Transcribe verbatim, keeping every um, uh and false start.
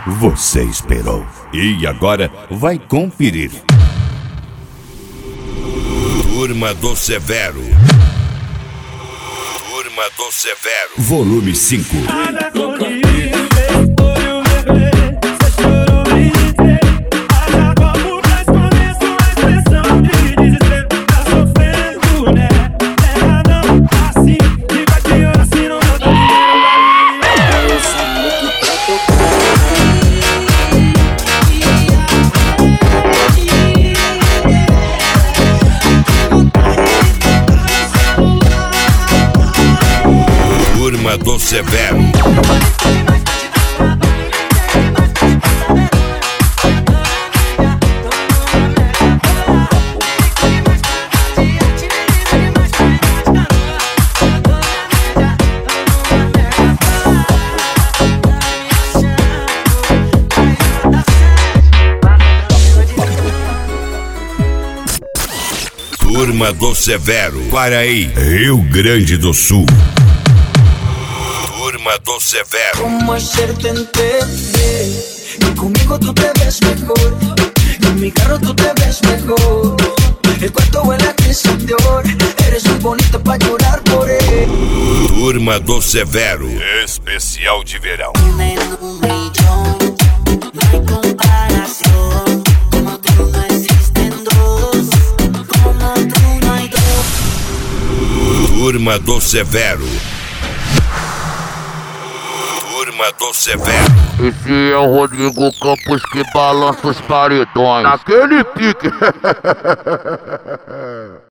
você esperou. E agora vai conferir. Turma do Severo. Turma do Severo. Volume cinco. Turma do Severo. Turma do Severo. Quaraí, Rio Grande do Sul. Turma do Severo. ¿Cómo hacerte entender que conmigo tú te ves mejor? Que en mi carro tú te ves mejor. El cuarto huele a Cristian Dior. Eres muy bonita para llorar por él. Turma do Severo. Especial de verão. Un millón, no hay comparación. Como tú no existen dos. Como tú no hay dos. Turma do Severo. Turma do Severo. Esse é o Rodrigo Campos que balança os paredões. Naquele pique.